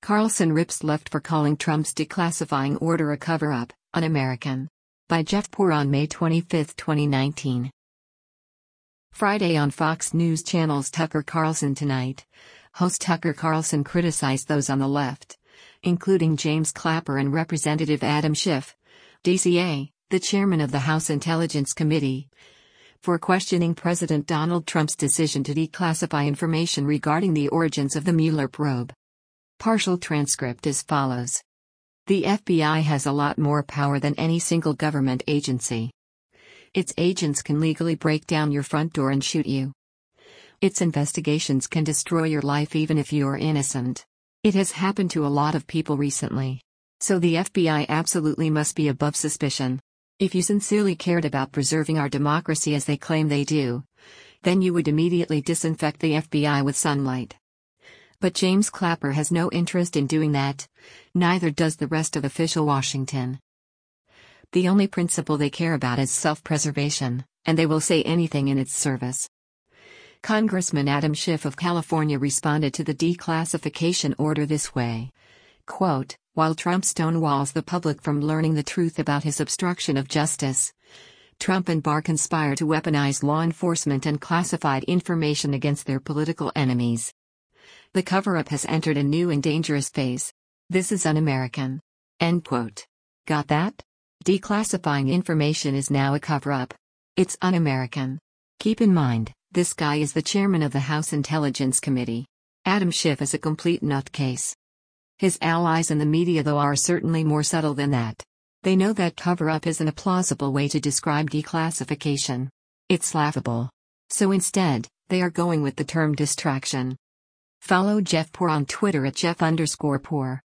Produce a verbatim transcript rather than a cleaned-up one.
Carlson rips left for calling Trump's declassifying order a cover-up, Un-American. By Jeff Poor on May twenty-fifth, twenty nineteen. Friday on Fox News Channel's Tucker Carlson Tonight, host Tucker Carlson criticized those on the left, including James Clapper and Representative Adam Schiff, D C A, the chairman of the House Intelligence Committee, for questioning President Donald Trump's decision to declassify information regarding the origins of the Mueller probe. Partial transcript as follows. The F B I has a lot more power than any single government agency. Its agents can legally break down your front door and shoot you. Its investigations can destroy your life even if you are innocent. It has happened to a lot of people recently. So the F B I absolutely must be above suspicion. If you sincerely cared about preserving our democracy as they claim they do, then you would immediately disinfect the F B I with sunlight. But James Clapper has no interest in doing that, neither does the rest of official Washington. The only principle they care about is self-preservation, and they will say anything in its service. Congressman Adam Schiff of California responded to the declassification order this way. Quote, while Trump stonewalls the public from learning the truth about his obstruction of justice, Trump and Barr conspire to weaponize law enforcement and classified information against their political enemies. The cover-up has entered a new and dangerous phase. This is un-American. End quote. Got that? Declassifying information is now a cover-up. It's un-American. Keep in mind, this guy is the chairman of the House Intelligence Committee. Adam Schiff is a complete nutcase. His allies in the media, though, are certainly more subtle than that. They know that cover-up isn't a plausible way to describe declassification. It's laughable. So instead, they are going with the term distraction. Follow Jeff Poor on Twitter at Jeff underscore Poor.